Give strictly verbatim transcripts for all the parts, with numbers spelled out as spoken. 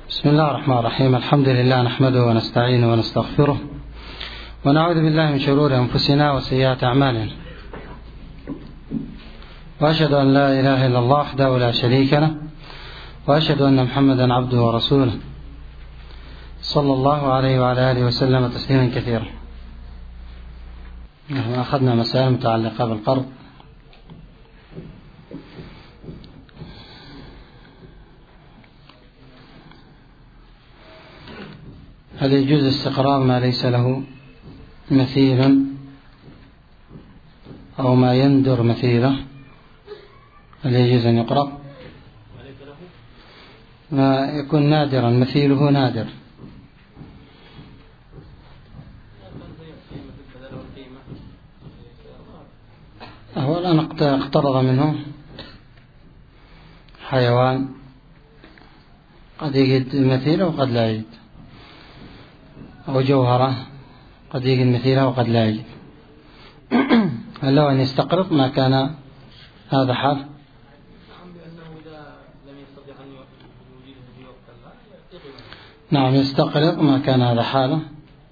بسم الله الرحمن الرحيم. الحمد لله نحمده ونستعينه ونستغفره ونعوذ بالله من شرور أنفسنا وسيئات أعمالنا، وأشهد أن لا إله إلا الله وحده لا شريك له، وأشهد أن محمدا عبده ورسوله صلى الله عليه وعلى آله وسلم تسليما كثيرا. نحن أخذنا مسائل متعلقة بالقرض. هل يجوز استقراض ما ليس له مثيل أو ما يندر مثيله؟ هل يجوز أن يقرض ما يكون نادرا مثيله نادر؟ هو الآن اقترض منه حيوان قد يجد مثيله وقد لا يجد، أو جوهرة قد يجد مثيلها وقد لا يجد. هل له أن يستقرض ما كان هذا حال؟ نعم، يستقرض ما كان هذا حاله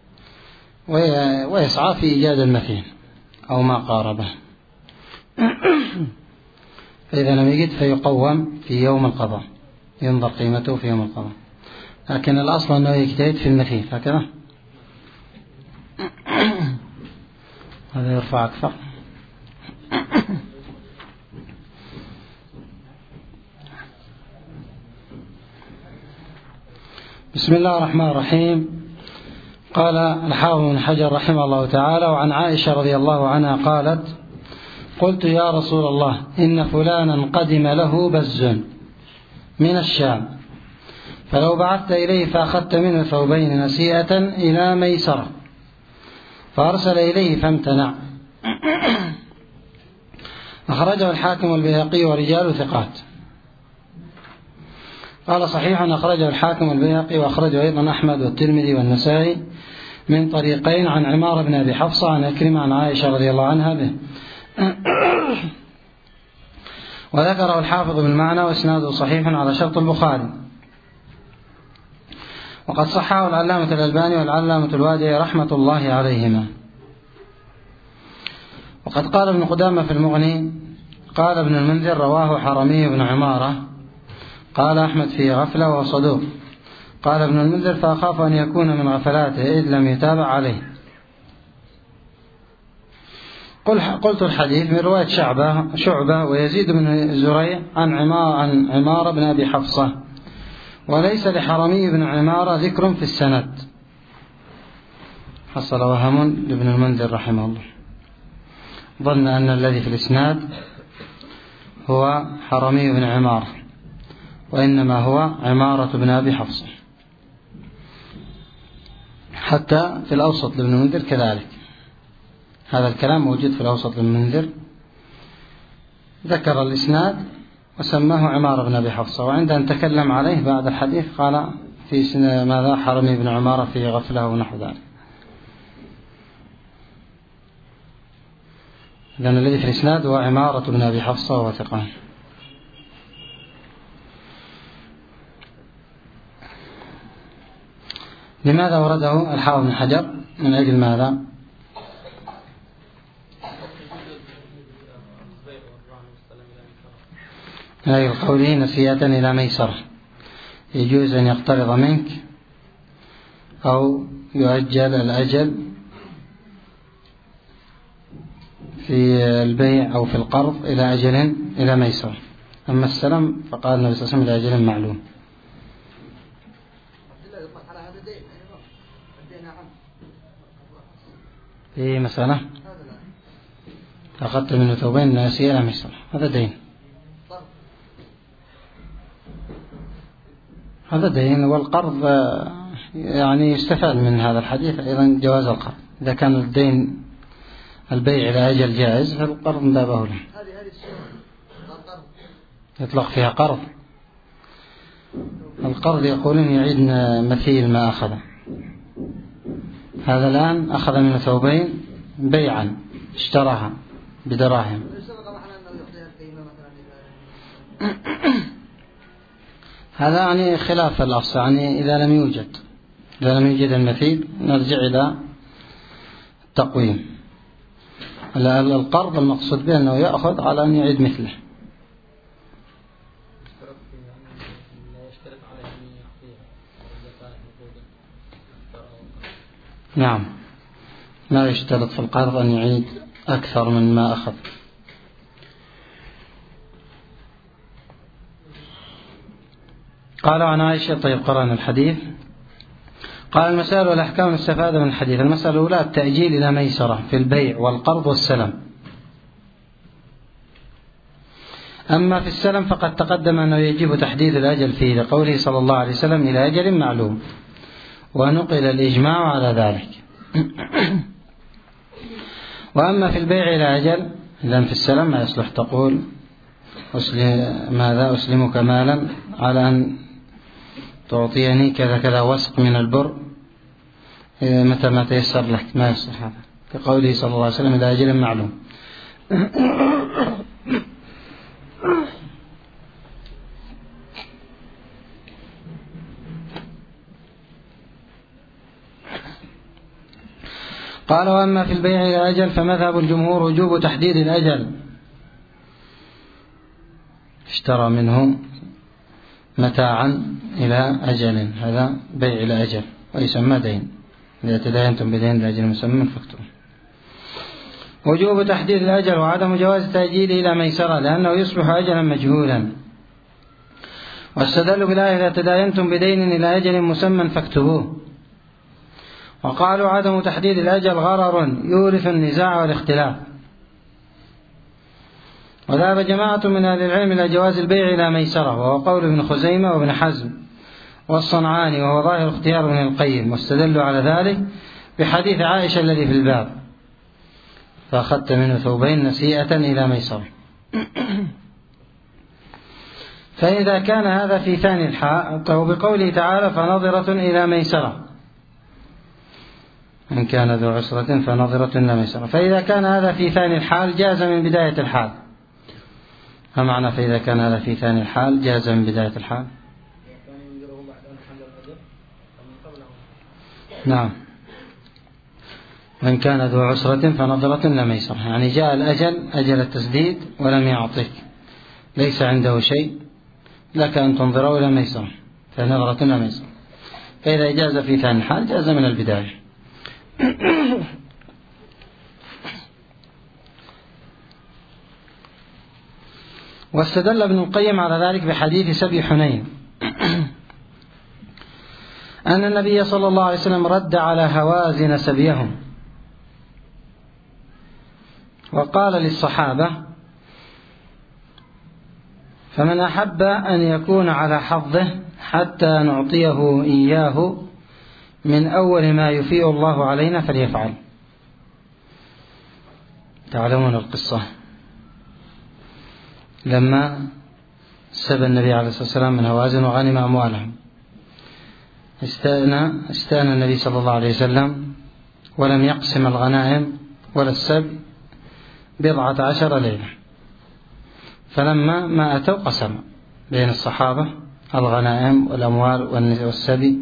ويسعى في إيجاد المثيل أو ما قاربه، فإذا لم يجد فيقوم في يوم القضاء، ينظر قيمته في يوم القضاء، لكن الأصل أنه يجتهد في المثيل هكذا. هذا يرفع أكثر. بسم الله الرحمن الرحيم. قال الحافظ بن حجر رحمه الله تعالى: وعن عائشة رضي الله عنها قالت: قلت يا رسول الله إن فلانا قدم له بز من الشام، فلو بعثت إليه فأخذت منه ثوبين نسيئة إلى ميسرة، فأرسل إليه فامتنع. أخرجه الحاكم والبيهقي ورجال ثقات. قال صحيح أخرجه الحاكم والبيهقي، وأخرجه أيضا أحمد والترمذي والنسائي من طريقين عن عمار بن أبي حفصة عن عكرمة عن عائشة رضي الله عنها به. وذكره الحافظ بالمعنى وإسناده صحيح على شرط البخاري. وقد صححه العلامة الألباني والعلامة الوادعي رحمة الله عليهما. وقد قال ابن قدامة في المغني: قال ابن المنذر رواه حرمي بن عمارة، قال أحمد في غفلة وصدوق. قال ابن المنذر: فأخاف أن يكون من غفلاته إذ لم يتابع عليه. قلت الحديث من رواية شعبة, شعبة ويزيد بن زريع عن عمار, عن عمار بن أبي حفصة، وليس لحرمي بن عمارة ذكر في السند. حصل وهم لابن المنذر رحمه الله، ظن أن الذي في الإسناد هو حرمي بن عمارة، وإنما هو عمارة بن أبي حفصة. حتى في الأوسط لابن المنذر كذلك، هذا الكلام موجود في الأوسط لابن المنذر، ذكر الإسناد وسماه عمارة بن أبي حفصة، وعند أن تكلم عليه بعد الحديث قال في سنة ماذا حرمي بن عمارة في غفلة ونحو ذلك. لأن الذي في الإسناد هو عمارة بن أبي حفصة وثقان. لماذا ورده الحافظ بن حجر؟ من أجل ماذا؟ من أجل قوله نسيئة إلى ميسرة، يجوز أن يقترض منك أو يؤجل الأجل في البيع أو في القرض إلى أجل إلى ميسرة. أما السلام فقال النبي صلى الله عليه وسلم إلى أجل معلوم. في مسألة أخذت منه ثوبين ناسية إلى ميسرة، هذا دين، هذا دين. والقرض يعني يستفاد من هذا الحديث أيضا جواز القرض، إذا كان الدين البيع إلى أجل جائز فالقرض من باب أولى. يطلق فيها قرض. القرض يقولون يعيد مثيل ما أخذ. هذا الآن أخذ منه ثوبين بيعا، اشتراها بدراهم، هذا يعني خلاف الأصل، يعني إذا لم يوجد إذا لم يوجد المثيل نرجع إلى التقويم. القرض المقصود به أنه يأخذ على أن يعيد مثله. نعم، ما يشترط في القرض أن يعيد أكثر من ما أخذ. قال عن عائشة. طيب قرأنا الحديث. قال المسائل والأحكام المستفادة من الحديث. المسألة الأولى التأجيل إلى ميسرة في البيع والقرض والسلم. أما في السلم فقد تقدم أنه يجب تحديد الأجل فيه لقوله صلى الله عليه وسلم إلى أجل معلوم، ونقل الإجماع على ذلك. وأما في البيع إلى أجل، إذن في السلم ما يصلح تقول أسلم ماذا أسلمك مالا على أن تعطيني كذا كذا وسق من البر متى ما تيسر لك، ما يصلح هذا كقوله صلى الله عليه وسلم إلى أجل معلوم. قال وأما في البيع إلى أجل فمذهب الجمهور وجوب تحديد الأجل. اشترى منه متاعا إلى أجل، هذا بيع إلى أجل ويسمى دين. إذا تداينتم بدين لأجل مسمى فاكتبوا. وجوب تحديد الأجل وعدم جواز تأجيله إلى ميسرة لأنه يصبح أجلا مجهولا. واستدلوا بالآية إذا تداينتم بدين إلى أجل مسمى فاكتبوه. وقالوا عدم تحديد الأجل غرر يورث النزاع والاختلاف. وذهب جماعة من أهل العلم إلى جواز البيع إلى ميسرة، وهو قول ابن خزيمة وابن حزم والصنعاني، وهو ظاهر اختيار ابن القيم. واستدلوا على ذلك بحديث عائشة الذي في الباب فأخذت منه ثوبين نسيئة إلى ميسرة. فإذا كان هذا في ثاني الحال وبقوله تعالى فنظرة إلى ميسرة، إن كان ذو عسرة فنظرة إلى ميسرة، فإذا كان هذا في ثاني الحال جاز من بداية الحال. ما معنى فإذا كان هذا في ثاني الحال جاز من بداية الحال؟ نعم، وإن كان ذو عسرة فنظرة إلى ميسرة، يعني جاء الأجل أجل التسديد ولم يعطيك، ليس عنده شيء، لك أن تنظره إلى ميسرة فنظرة إلى ميسرة. فإذا جاز في ثاني الحال جاز من البداية. واستدل ابن القيم على ذلك بحديث سبي حنين أن النبي صلى الله عليه وسلم رد على هوازن سبيهم وقال للصحابة فمن أحب أن يكون على حظه حتى نعطيه إياه من أول ما يفيء الله علينا فليفعل. تعلمون القصة لما سبى النبي عليه الصلاة والسلام من هوازن وغنم أموالهم، استأذن استأذن النبي صلى الله عليه وسلم ولم يقسم الغنائم ولا السبي بضعة عشر ليلة، فلما ما أتوا قسم بين الصحابة الغنائم والأموال والسبي.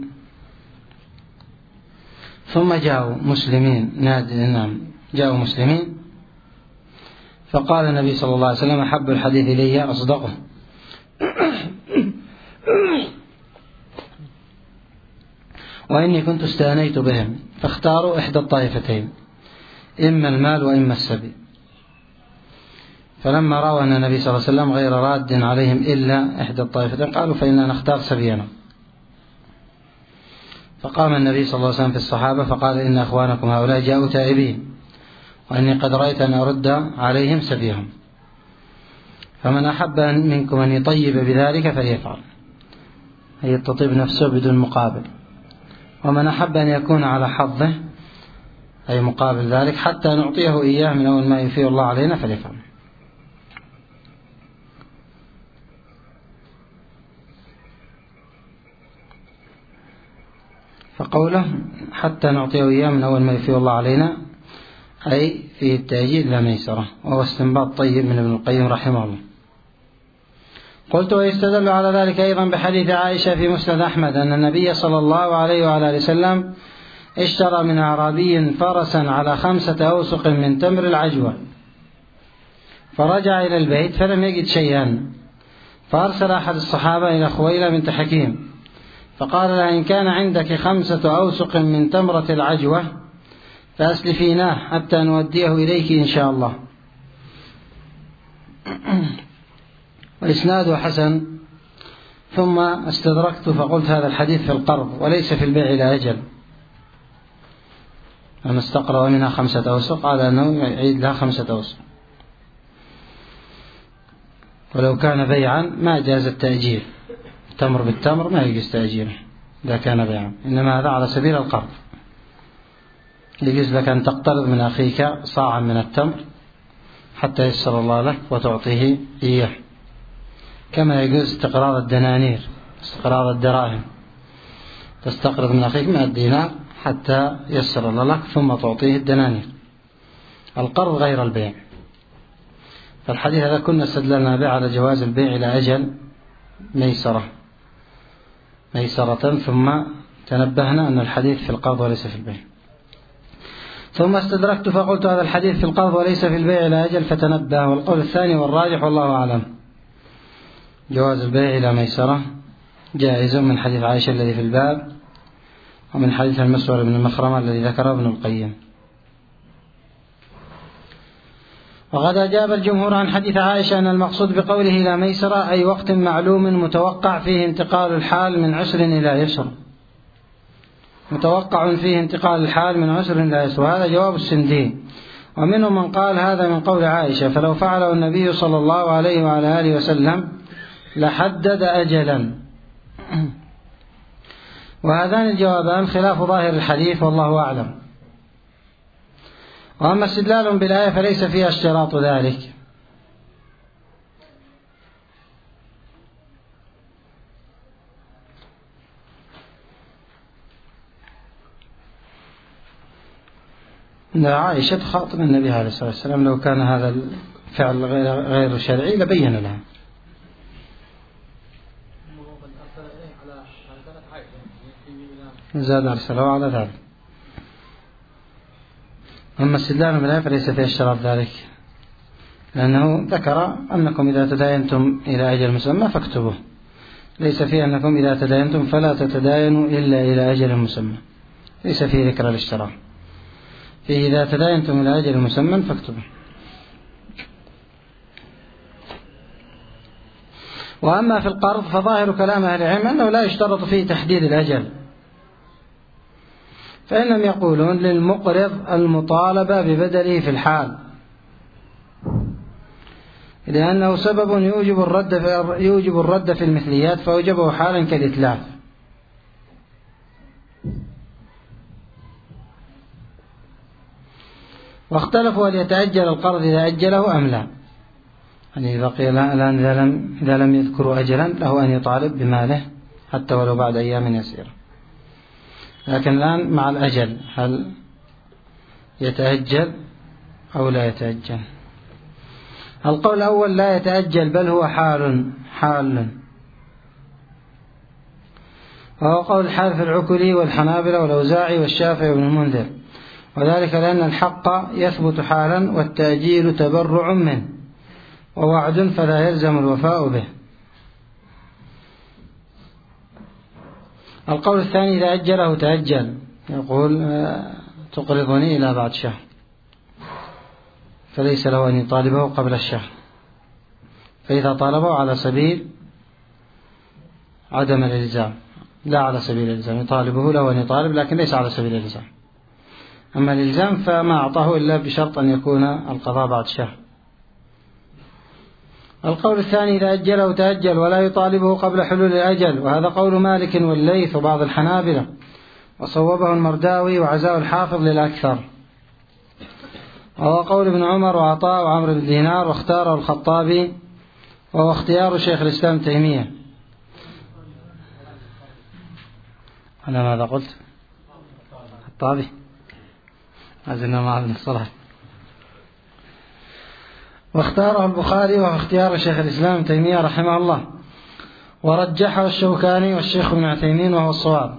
ثم جاءوا مسلمين نادي نعم جاءوا مسلمين فقال النبي صلى الله عليه وسلم أحب الحديث إلي أصدقه، وإني كنت استأنيت بهم فاختاروا إحدى الطائفتين إما المال وإما السبي. فلما رأوا أن النبي صلى الله عليه وسلم غير راد عليهم إلا إحدى الطائفتين قالوا فإننا نختار سبينا. فقام النبي صلى الله عليه وسلم في الصحابة فقال إن أخوانكم هؤلاء جاءوا تائبين وإني قد رأيت أن أرد عليهم سبيهم، فمن أحب منكم أن يطيب بذلك فليفعل، أي يتطيب نفسه بدون مقابل، ومن أحب أن يكون على حظه أي مقابل ذلك حتى نعطيه إياه من أول ما يفيء الله علينا فليفعل. فقوله حتى نعطيه إياه من أول ما يفيء الله علينا أي في التأجيل لا ميسرة، وهو استنباط طيب من ابن القيم رحمه الله. قلت ويستدل على ذلك أيضا بحديث عائشة في مسند أحمد أن النبي صلى الله عليه وعلى آله وسلم اشترى من أعرابي فرسا على خمسة أوسق من تمر العجوة، فرجع إلى البيت فلم يجد شيئا، فأرسل أحد الصحابة إلى خويلة بنت حكيم فقال لها: إن كان عندك خمسة أوسق من تمرة العجوة فأسلفيناه حتى نوديه إليك إن شاء الله. وإسناده حسن. ثم استدركت فقلت: هذا الحديث في القرض وليس في البيع إلى أجل. أنا استقرأ منها خمسة أوسق على أنه يعيد لها خمسة أوسق، ولو كان بيعا ما جاز التأجير، تمر بالتمر ما يجوز تأجيره إذا كان بيعا، إنما هذا على سبيل القرض. يجوز لك أن تقترض من أخيك صاعا من التمر حتى ييسر الله لك وتعطيه إياه، كما يجوز استقراض الدنانير، استقراض الدراهم، تستقرض من أخيك مئة دينار حتى ييسر الله لك ثم تعطيه الدنانير. القرض غير البيع. فالحديث هذا كنا استدللنا به على جواز البيع إلى أجل ميسرة ميسرة ثم تنبهنا أن الحديث في القرض وليس في البيع. ثم استدركت فقلت: هذا الحديث في القرض وليس في البيع إلى أجل، فتنبه. والقول الثاني والراجح والله أعلم جواز البيع إلى ميسرة جائز من حديث عائشة الذي في الباب، ومن حديث المسور بن المخرمة الذي ذكره ابن القيم. وقد أجاب الجمهور عن حديث عائشة أن المقصود بقوله لا ميسرة أي وقت معلوم متوقع فيه انتقال الحال من عسر إلى يسر، متوقع فيه انتقال الحال من عسر إلى يسر، وهذا جواب السندي. ومنهم من قال هذا من قول عائشة، فلو فعله النبي صلى الله عليه وعلى آله وسلم لحدد أجلا. وهذان الجوابان خلاف ظاهر الحديث والله أعلم. وأما استدلال بالآية فليس فيها اشتراط ذلك، إن عائشة تخاطب النبي عليه الصلاة والسلام لو كان هذا الفعل غير غير شرعي لبين لها. زاد أرسله على ذلك. أما استدلال بالآية فليس فيه اشتراط ذلك، لأنه ذكر أنكم إذا تداينتم إلى أجل مسمى فاكتبوه، ليس فيه أنكم إذا تداينتم فلا تتداينوا إلا إلى أجل مسمى، ليس فيه ذكر الاشتراط، فيه إذا تداينتم إلى أجل مسمى فاكتبوه. وأما في القرض فظاهر كلام أهل العلم أنه لا يشترط فيه تحديد الأجل، فإنهم يقولون للمقرض المطالبة ببدله في الحال، لأنه سبب يوجب الرد في يوجب الرد في المثليات فأوجبه حالا كالإتلاف. واختلفوا هل يتأجل القرض إذا أجله أم لا، يعني بقي الآن إذا لم إذا لم يذكروا أجلا له أن يطالب بماله حتى ولو بعد أيام يسيرة. لكن الآن مع الأجل هل يتأجل أو لا يتأجل؟ القول الأول لا يتأجل بل هو حال حال، وهو قول الحال في العكلي والحنابلة والأوزاعي والشافعي وابن المنذر، وذلك لأن الحق يثبت حالا والتأجيل تبرع منه ووعد فلا يلزم الوفاء به. القول الثاني إذا أجله تأجل، يقول تقرضني إلى بعد شهر، فليس له أن يطالبه قبل الشهر، فإذا طالبه على سبيل عدم الإلزام لا على سبيل الإلزام، يطالبه له أن يطالب لكن ليس على سبيل الإلزام. أما الإلزام فما أعطاه إلا بشرط أن يكون القضاء بعد شهر. القول الثاني إذا أجله تأجل ولا يطالبه قبل حلول الأجل، وهذا قول مالك والليث وبعض الحنابلة، وصوبه المرداوي وعزاه الحافظ للأكثر، وهو قول ابن عمر وعطاء وعمر بن دينار، واختاره الخطابي وهو اختيار شيخ الإسلام تيمية. أنا ماذا قلت؟ الخطابي أزلنا مع ابن الصلاة. واختاره البخاري وهو اختيار شيخ الإسلام تيمية رحمه الله، ورجحه الشوكاني والشيخ ابن عثيمين وهو الصواب،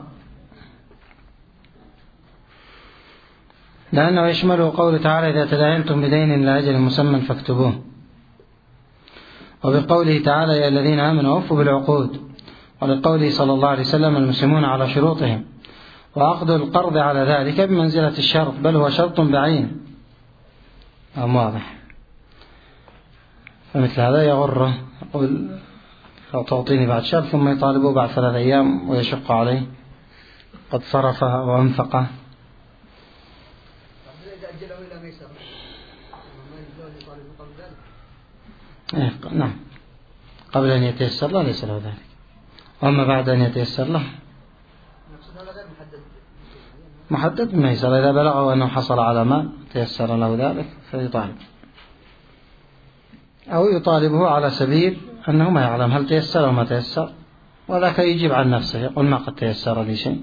لأنه يشمله قوله تعالى إذا تداينتم بدين إلى أجل مسمى فاكتبوه، وبقوله تعالى يا الذين آمنوا أوفوا بالعقود، ولقوله صلى الله عليه وسلم المسلمون على شروطهم، وعقد القرض على ذلك بمنزلة الشرط، بل هو شرط بعين. أم واضح؟ فمثل هذا يغره، يقول لو تعطيني بعد شهر ثم يطالبه بعد ثلاث أيام ويشق عليه قد صرفه وأنفقه. إيه نعم، قبل أن يتيسر له ليس له ذلك، وأما بعد أن يتيسر له محدد ما يسر. إذا بلغه أنه حصل على مال تيسر له ذلك فيطالب، أو يطالبه على سبيل أنه ما يعلم هل تيسر أو ما تيسر، وذاك يجيب عن نفسه يقول ما قد تيسر لي شيء.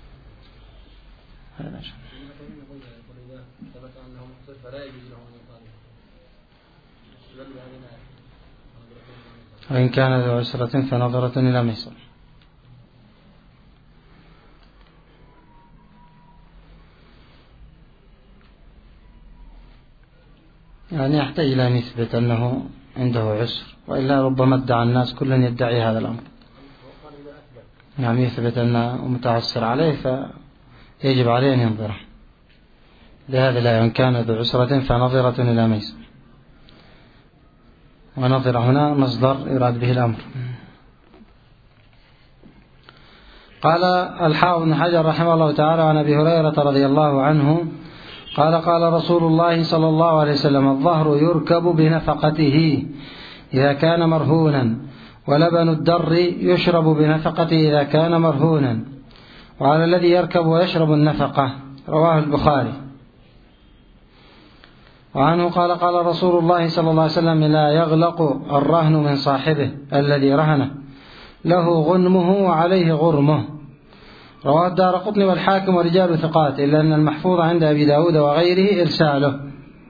وإن كان ذو عسرة فنظرة إلى ميسر. يعني يحتاج إلى أن يثبت أنه عنده عسر، وإلا ربما ادعى الناس كل يدعي هذا الأمر. يعني يثبت أنه متعسر عليه فيجب عليه أن ينظره. لهذا لا إن كان ذو عسرة فنظرة إلى ميسر، ونظر هنا مصدر يراد به الأمر. قال الحافظ بن حجر رحمه الله تعالى عن أبي هريرة رضي الله عنه قال قال رسول الله صلى الله عليه وسلم الظهر يركب بنفقته إذا كان مرهونا، ولبن الدر يشرب بنفقته إذا كان مرهونا، وعلى الذي يركب ويشرب النفقة. رواه البخاري. وعنه قال قال رسول الله صلى الله عليه وسلم لا يغلق الرهن من صاحبه الذي رهنه، له غنمه وعليه غرمه. رواه الدارقطني والحاكم ورجال ثقات، إلا أن المحفوظ عند أبي داود وغيره إرساله.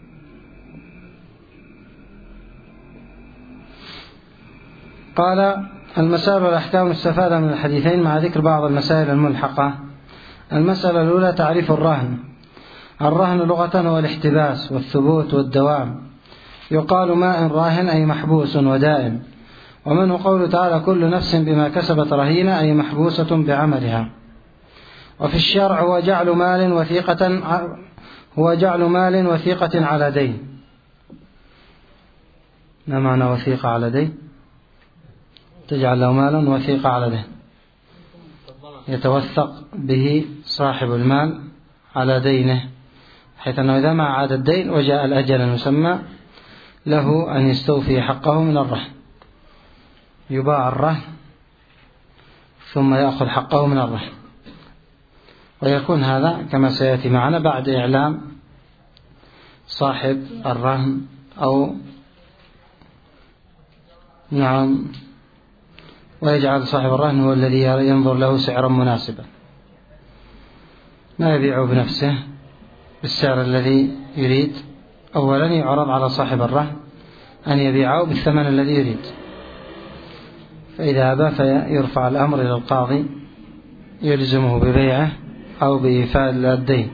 قال المسائل والأحكام المستفادة من الحديثين مع ذكر بعض المسائل الملحقة. المسألة الأولى تعريف الرهن. الرهن لغة هو الاحتباس والثبوت والدوام، يقال ماء راهن أي محبوس ودائم، ومنه قوله تعالى كل نفس بما كسبت رهينة أي محبوسة بعملها. وفي الشرع هو جعل مال وثيقة هو جعل مال وثيقة على دين. ما معنى وثيقة على دين؟ تجعل له مالا وثيقة على دين، يتوثق به صاحب المال على دينه، حيث أنه إذا ما عاد الدين وجاء الأجل المسمى له أن يستوفي حقه من الرهن، يباع الرهن ثم يأخذ حقه من الرهن. ويكون هذا كما سيأتي معنا بعد إعلام صاحب الرهن، أو نعم، ويجعل صاحب الرهن هو الذي ينظر له سعرا مناسبا، ما يبيعه بنفسه بالسعر الذي يريد. أولا يعرض على صاحب الرهن أن يبيعه بالثمن الذي يريد، فإذا أبى فيرفع الأمر إلى القاضي يلزمه ببيعه أو بإيفاء الدين.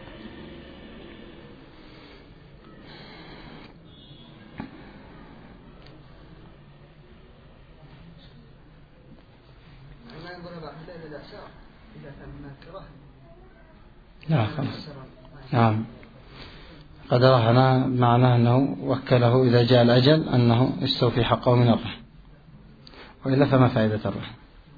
نعم نعم، قد رهن معناه أنه وكله إذا جاء الأجل أنه يستوفي حقه من الرهن، وإلا فما فائدة الرهن.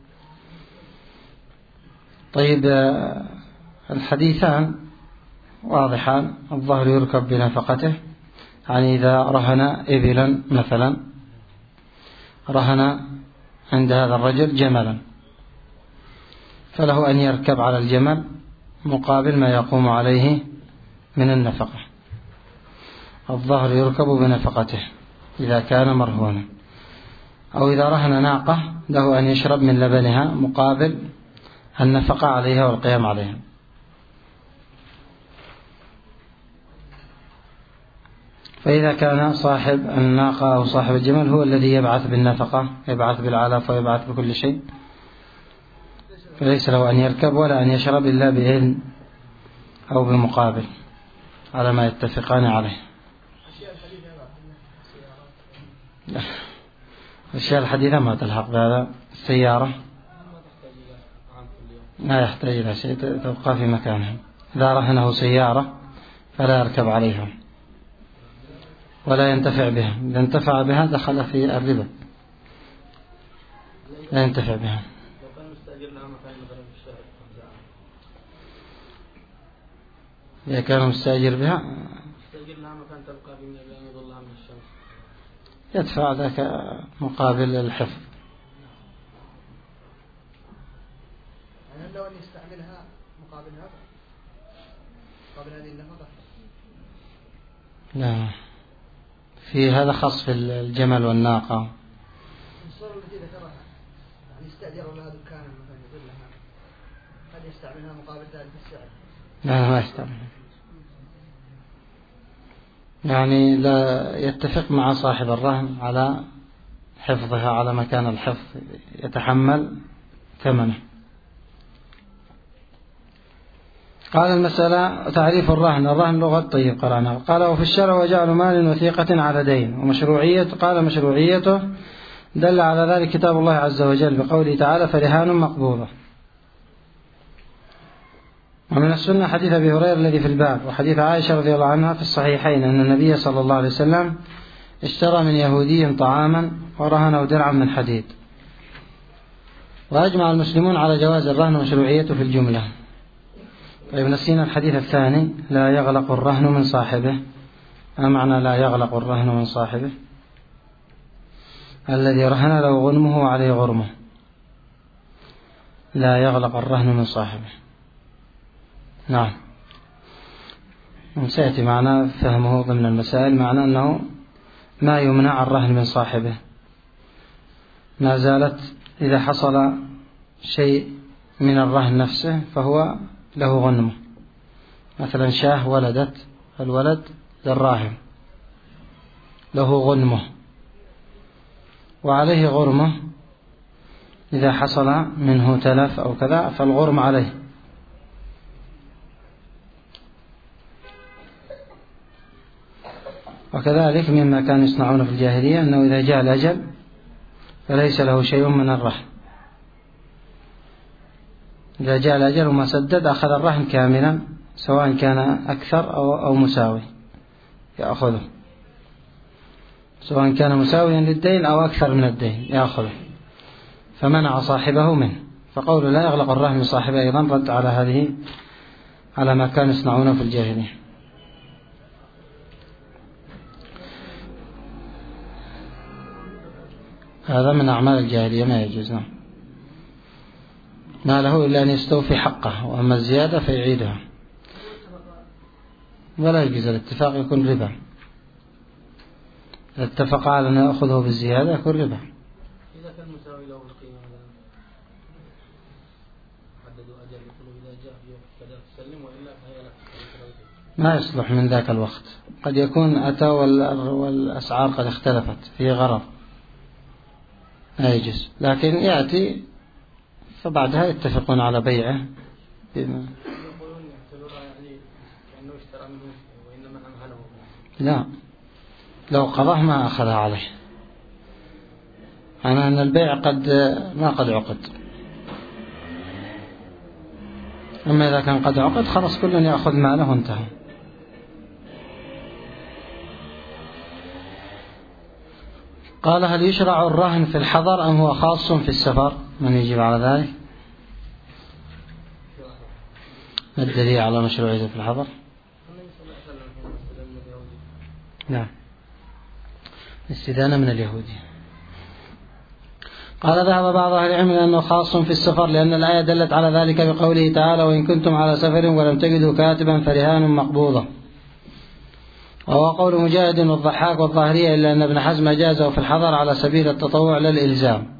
طيب، الحديثان واضحان. الظهر يركب بنفقته، يعني إذا رهن إبلا مثلا، رهن عند هذا الرجل جملا، فله أن يركب على الجمل مقابل ما يقوم عليه من النفقة. الظهر يركب بنفقته إذا كان مرهونا. أو إذا رهن ناقة له أن يشرب من لبنها مقابل النفقة عليها والقيام عليها. فإذا كان صاحب الناقة أو صاحب الجمل هو الذي يبعث بالنفقة، يبعث بالعلف ويبعث بكل شيء، فليس له أن يركب ولا أن يشرب إلا بإذن أو بمقابل على ما يتفقان عليه. الأشياء الحديثة ما تلحق بهذا. السيارة لا يحتاج إلى شيء، تبقى في مكانها. إذا رهنه سيارة فلا يركب عليها ولا ينتفع بها، إذا انتفع بها دخل في الربا، لا ينتفع بها. إذا كان مستأجر بها يدفع ذاك مقابل الحفظ. يعني لو أن يستعملها مقابل هذا مقابل هذه النفقة؟ لا، في هذا خاص في الجمل والناقة. الصورة التي ذكرها يعني يستأجر لها دكانا مثلا يظلها، هل يستعملها مقابل ذلك السعر؟ لا ما يستعمل، يعني لا يتفق مع صاحب الرهن على حفظها على مكان الحفظ، يتحمل ثمنه. قال المسألة تعريف الرهن. الرهن لغة طيب قرأنا. قال وفي الشرع وجعل مال وثيقة على دين. ومشروعية قال مشروعيته دل على ذلك كتاب الله عز وجل بقوله تعالى فرهان مقبوضة. ومن السنة حديث أبي هريرة الذي في الباب، وحديث عائشة رضي الله عنها في الصحيحين أن النبي صلى الله عليه وسلم اشترى من يهودي طعاما ورهنه درعا من حديد. وأجمع المسلمون على جواز الرهن ومشروعيته في الجملة. طيب نسينا الحديث الثاني لا يغلق الرهن من صاحبه. ما معنى لا يغلق الرهن من صاحبه؟ الذي رهن له غنمه وعليه غرمه. لا يغلق الرهن من صاحبه. نعم، سيأتي معنا فهمه ضمن المسائل، معنى أنه ما يمنع الرهن من صاحبه ما زالت إذا حصل شيء من الرهن نفسه فهو له غنمه. مثلا شاه ولدت، الولد للراهن له غنمه وعليه غرمه، إذا حصل منه تلف أو كذا فالغرم عليه. وكذلك مما كانوا يصنعون في الجاهلية أنه إذا جاء الأجل فليس له شيء من الرهن. إذا جاء الأجل وما سدد أخذ الرهن كاملا سواء كان أكثر أو, أو مساوي، يأخذه سواء كان مساويا للدين أو أكثر من الدين يأخذه، فمنع صاحبه منه. فقول لا يغلق الرهن من صاحبه أيضا رد على هذه على ما كانوا يصنعونه في الجاهلية. هذا من أعمال الجاهلية ما يجوز، ما له إلا أن يستوفي حقه، وأما الزيادة فيعيدها. ولا يجوز الاتفاق يكون ربا. اتفق على أن يأخذه بالزيادة يكون ربا. إذا كان مساوي له القيمة حددوا أجل يقولوا إذا جاء في وقت كذا تسلم وإلا فهي لك. ما يصلح من ذاك الوقت، قد يكون أتى والأسعار قد اختلفت في غرض لا يجوز، لكن يأتي فبعدها يتفقون على بيعه بما يقولون يعتبرها يعني كأنه اشترى منه وإنما أمهله. لا، لو قضاه ما أخذها عليه، أنا أن البيع قد ما قد عقد. أما إذا كان قد عقد خلاص كل يأخذ ماله وانتهى. قال هل يشرع الرهن في الحضر أم هو خاص في السفر؟ من يجيب على ذلك؟ ما الدليل على مشروعيته في الحضر؟ نعم، استدانة من اليهودي. قال ذهب بعض أهل العلم أنه خاص في السفر لأن الآية دلت على ذلك بقوله تعالى وإن كنتم على سفر ولم تجدوا كاتبا فرهان مقبوضة. وهو قول مجاهد والضحاك والظاهرية إلا أن ابن حزم أجازه في الحضر على سبيل التطوع للإلزام.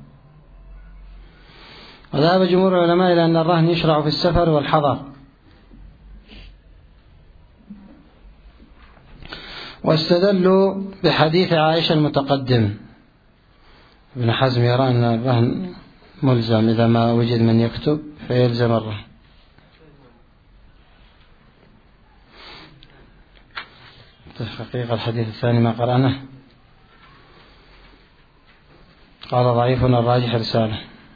وذهب جمهور العلماء إلى أن الرهن يشرع في السفر والحضر. واستدلوا بحديث عائشة المتقدم. ابن حزم يرى أن الرهن ملزم إذا ما وجد من يكتب فيلزم الرهن. تحقيق الحديث الثاني ما قرأناه قال ضعيف الراجح رسالة.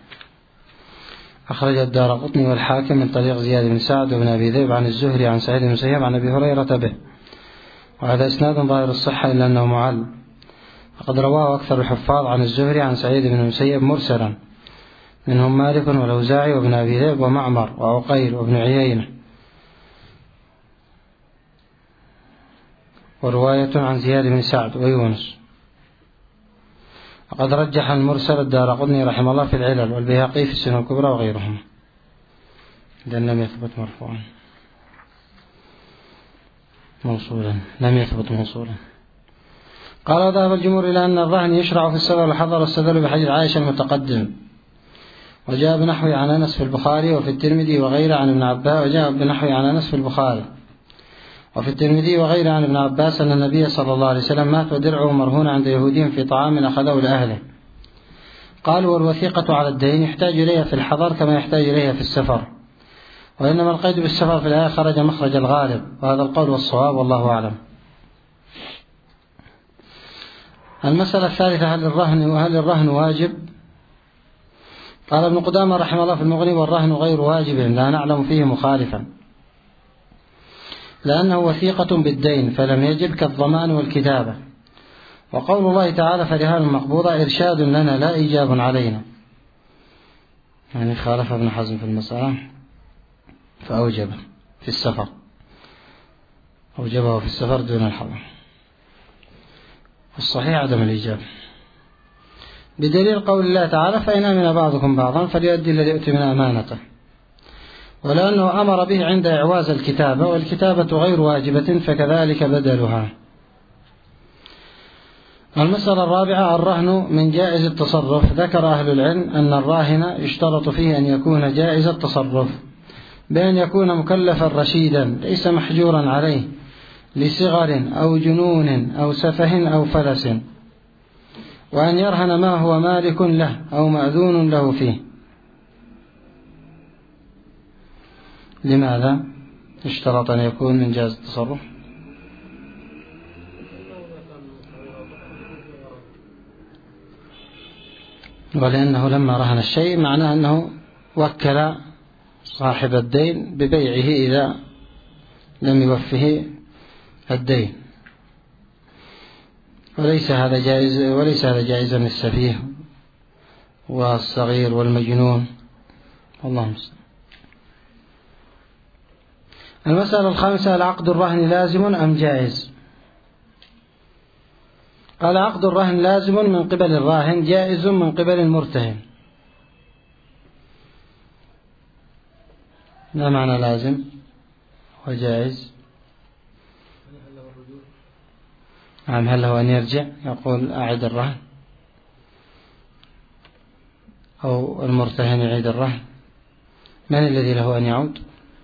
أخرج الدارقطني والحاكم من طريق زياد بن سعد وابن أبي ذئب عن الزهري عن سعيد بن المسيب عن أبي هريرة به، وهذا إسناد ظاهر الصحة إلا أنه معل، وقد رواه أكثر الحفاظ عن الزهري عن سعيد بن المسيب مرسلا، منهم مالك والأوزاعي وابن أبي ذئب ومعمر وعقيل وابن عيينة، ورواية عن زياد بن سعد ويونس. وقد رجح المرسل الدارقطني رحمه الله في العلل، والبيهقي في السنن الكبرى وغيرهما، لأن لم يثبت مرفوعا موصولا لم يثبت موصولا. قال وذهب الجمهور إلى أن الرهن يشرع في السفر والحضر، واستدلوا بحديث عائشة المتقدم، وجاء بنحوه عن أنس في البخاري وفي الترمذي وغيره عن ابن عباس، وجاء بنحوه عن أنس في البخاري وفي الترمذي وغيره عن ابن عباس أن النبي صلى الله عليه وسلم مات ودرعه مرهون عند يهودي في طعام أخذه لأهله. قالوا والوثيقة على الدين يحتاج إليها في الحضر كما يحتاج إليها في السفر، وإنما القيد بالسفر في الآية خرج مخرج الغالب، وهذا القول والصواب والله أعلم. المسألة الثالثة هل الرهن وهل الرهن واجب؟ قال ابن قدامة رحمه الله في المغني والرهن غير واجب لا نعلم فيه مخالفا، لأنه وثيقة بالدين فلم يجب كالضمان والكتابة، وقول الله تعالى فرهان مقبوضة إرشاد لنا لا إيجاب علينا، يعني خالف ابن حزم في المسألة فأوجب في السفر، أوجبه في السفر دون الحضر، والصحيح عدم الإيجاب، بدليل قول الله تعالى فإن آمن بعضكم بعضا فليؤدي الذي أؤتي من أمانته، ولأنه أمر به عند إعواز الكتابة، والكتابة غير واجبة فكذلك بدلها. المسألة الرابعة الرهن من جائز التصرف. ذكر أهل العلم أن الراهن يشترط فيه أن يكون جائز التصرف، بأن يكون مكلفا رشيدا ليس محجورا عليه لصغر أو جنون أو سفه أو فلس، وأن يرهن ما هو مالك له أو مأذون له فيه. لماذا اشترط أن يكون من جائز التصرف؟ ولأنه لما رهن الشيء معناه أنه وكل صاحب الدين ببيعه إذا لم يوفه الدين، وليس هذا جائز وليس هذا جائزا للسفيه والصغير والمجنون، والله المستعان. المسألة الخامسة العقد الرهن لازم أم جائز؟ قال عقد الرهن لازم من قبل الراهن، جائز من قبل المرتهن. ما معنى لازم وجائز؟ نعم، هل له أن يرجع يقول أعد الرهن، أو المرتهن يعيد الرهن؟ من الذي له أن يعود؟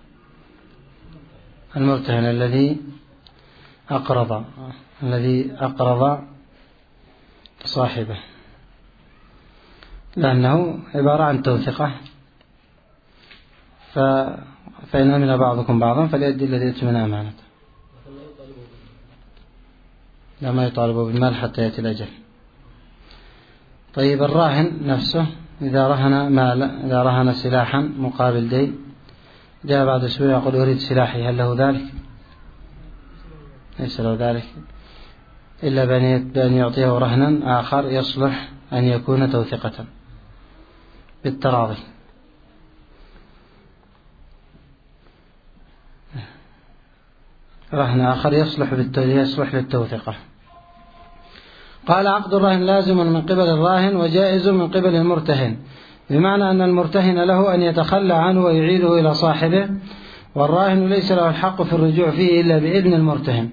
المرتهن الذي أقرض الذي أقرض صاحبه، لأنه عبارة عن توثقة، فإن أمن بعضكم بعضا فليؤدي الذي يؤتمن أمانته. لا، ما يطالب بالمال حتى يأتي الأجل. طيب الراهن نفسه إذا رهن مال إذا رهن سلاحا مقابل دين، جاء بعد أسبوع يقول أريد سلاحي، هل له ذلك؟ ليس له ذلك، إلا بأن يعطيه رهنا آخر يصلح أن يكون توثقة بالتراضي. رهن آخر يصلح يصلح للتوثقة. قال عقد الرهن لازم من قبل الراهن وجائز من قبل المرتهن، بمعنى أن المرتهن له أن يتخلى عنه ويعيده إلى صاحبه، والراهن ليس له الحق في الرجوع فيه إلا بإذن المرتهن.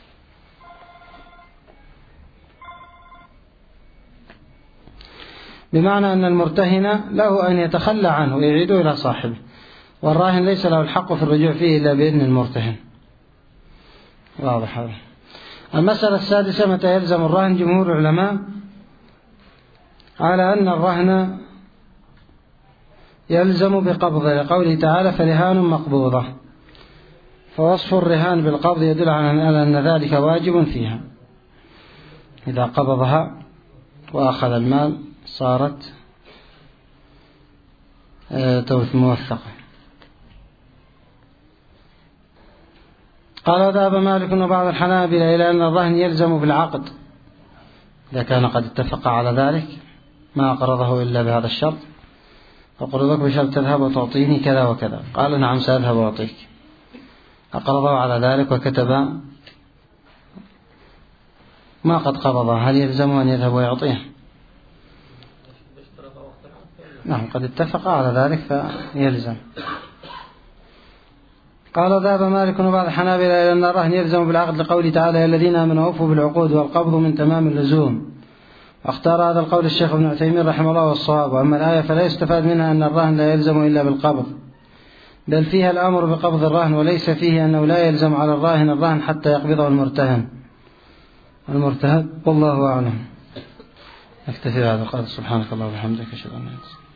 بمعنى أن المرتهن له أن يتخلى عنه ويعيده إلى صاحبه، والراهن ليس له الحق في الرجوع فيه إلا بإذن المرتهن. واضح هذا. المسألة السادسة: متى يلزم الرهن؟ جمهور العلماء على أن الرهن يلزم بقبضه، لقوله تعالى: فرهان مقبوضة، فوصف الرهان بالقبض يدل على أن ذلك واجب فيها. إذا قبضها وأخذ المال صارت موثقة. قال: ذهب مالك وبعض الحنابلة إلى أن الرهن يلزم بالعقد إذا كان قد اتفق على ذلك، ما قرضه إلا بهذا الشرط، فقرضك بشرط تذهب وتعطيني كذا وكذا. قال: نعم سأذهب وأعطيك. أقرضه على ذلك وكتب ما قد قبضه، هل يلزم أن يذهب ويعطيه؟ نعم، قد اتفق على ذلك فيلزم. قال: ذهب مالك وبعض الحنابلة إلى أن الرهن يلزم بالعقد، لقوله تعالى: يا الذين آمنوا أوفوا بالعقود والقبض من تمام اللزوم. واختار هذا القول الشيخ ابن عثيمين رحمه الله والصواب. وأما الآية فلا يستفاد منها أن الرهن لا يلزم إلا بالقبض، بل فيها الأمر بقبض الرهن، وليس فيه أنه لا يلزم على الراهن الرهن حتى يقبضه المرتهن المرتهن والله أعلم. نكتفي بهذا القدر. سبحانك اللهم وبحمدك، أشهد أن لا إله إلا أنت.